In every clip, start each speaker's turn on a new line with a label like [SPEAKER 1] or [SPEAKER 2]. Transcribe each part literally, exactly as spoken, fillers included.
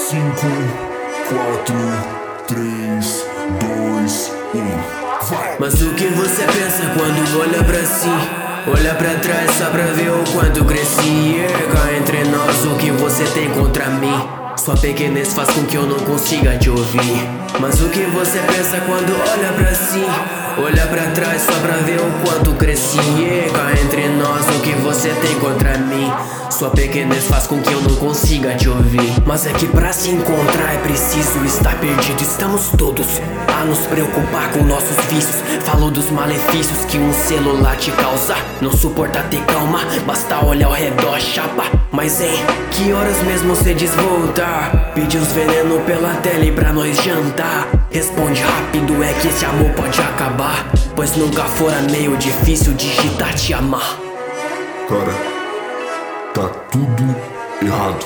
[SPEAKER 1] Cinco, quatro, três, dois, um, vai!
[SPEAKER 2] Mas o que você pensa quando olha pra si? Olha pra trás só pra ver o quanto cresci. Cá entre nós, o que você tem contra mim? Sua pequenez faz com que eu não consiga te ouvir. Mas o que você pensa quando olha pra si? Olha pra trás só pra ver o quanto cresci. Cá entre nós, o que você tem contra mim? Sua pequenez faz com que eu não consiga te ouvir. Mas é que pra se encontrar é preciso estar perdido. Estamos todos a nos preocupar com nossos vícios. Falou dos malefícios que um celular te causa. Não suporta ter calma, basta olhar ao redor, chapa. Mas em que horas mesmo cê diz voltar? Pede uns veneno pela tele pra nós jantar. Responde rápido, é que esse amor pode acabar, pois nunca fora meio difícil digitar te amar.
[SPEAKER 1] Cara, tá tudo errado.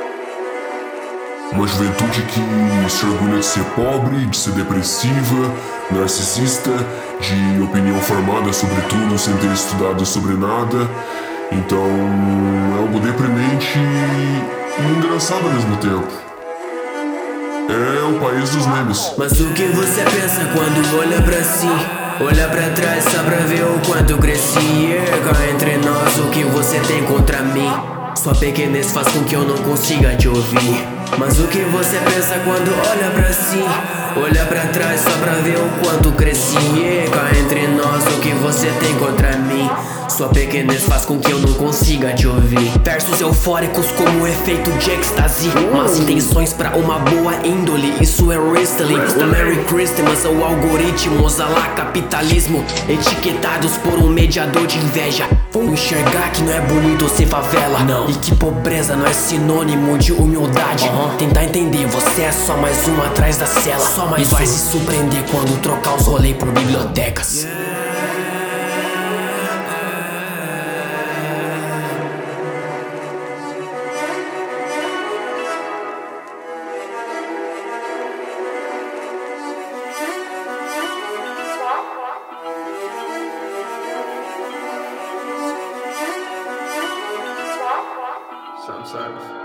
[SPEAKER 1] Uma juventude que se orgulha de ser pobre, de ser depressiva, narcisista, de opinião formada sobre tudo sem ter estudado sobre nada. Então é algo deprimente e engraçado ao mesmo tempo. É o país dos memes.
[SPEAKER 2] Mas o que você pensa quando olha pra si? Olha pra trás só pra ver o quanto cresci. Cá entre nós, o que você tem contra mim? Sua pequenez faz com que eu não consiga te ouvir. Mas o que você pensa quando olha pra si? Olha pra trás só pra ver o quanto cresci. Cá entre nós, o que você tem contra mim? Sua pequenez faz com que eu não consiga te ouvir. Versos eufóricos como o efeito de êxtase. Más intenções pra uma boa índole, isso é wrestling. O Merry Christmas ou algoritmos a lá capitalismo, etiquetados por um mediador de inveja. Vão enxergar que não é bonito ser favela, não. E que pobreza não é sinônimo de humildade. Uhum. Tentar entender, você é só mais um atrás da cela. Só mais e vai um. Se surpreender quando trocar os rolês por bibliotecas. Yeah.
[SPEAKER 3] Sounds like